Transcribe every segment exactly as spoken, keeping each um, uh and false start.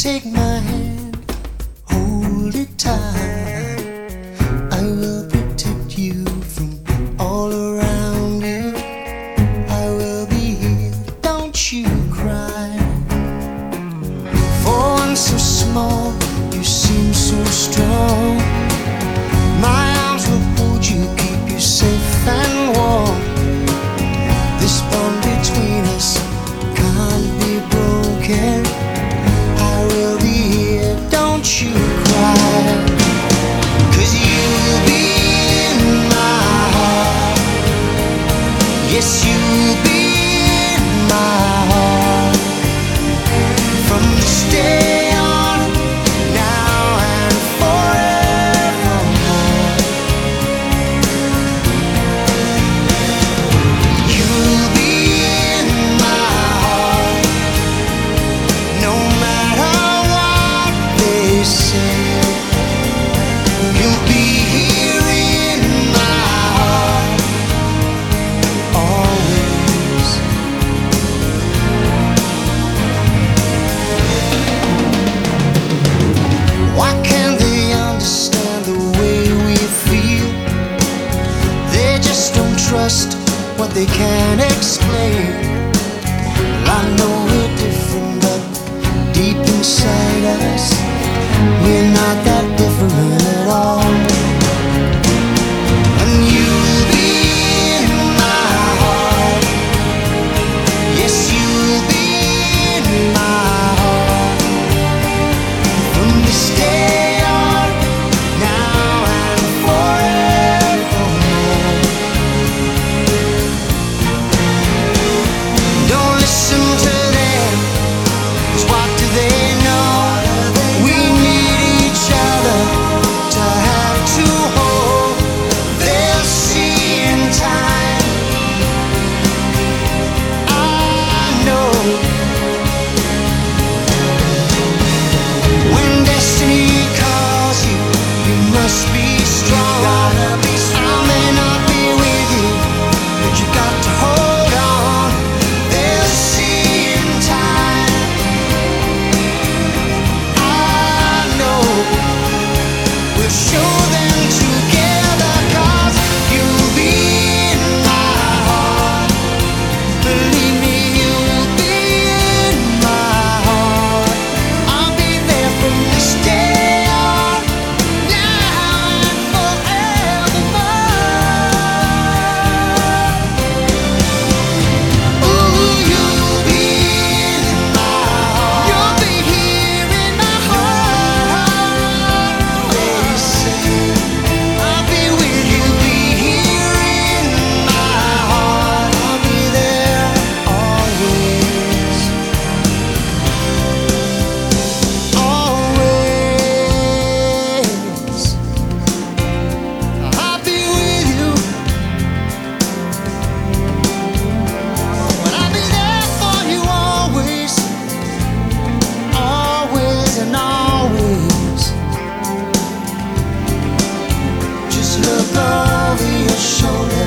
take my hand, hold it tight. I will protect you from all around you. I will be here, don't you cry. For one so small, you seem so strong. My arms will hold you, keep you safe and warm. This bond between us can't be broken. I will be here, don't you cry. 'Cause you'll be in my heart. Yes, you'll be in my heart. From this day on, now and forevermore. You'll be in my heart. No matter what they say, you'll be here in my heart always. Why can't they understand the way we feel? They just don't trust what they can't explain. Well, I know we're different, but deep inside us, we're not that different at all. And you'll be in my heart. Yes, you'll be in my heart. From this day on, now and forevermore. Don't listen to them, 'cause what do they know? We need each other to have to hold. They'll see in time. I know when destiny calls you, you must be strong. I may not be with you, but you got to hold on. They'll see in time. I know we'll show them together, 'cause you'll be in my heart. Believe me, you'll be in my heart. I'll be there from this day on, now and forevermore. Ooh, you'll be in my heart. You'll be here in my heart. They say I'll be with you, be here in my heart. I'll be there always, always. I'll be with you, but I'll be there for you always, always and always. Just look over your shoulder.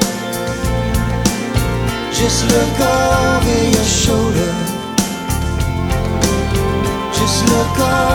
Just look over your shoulder. Just look over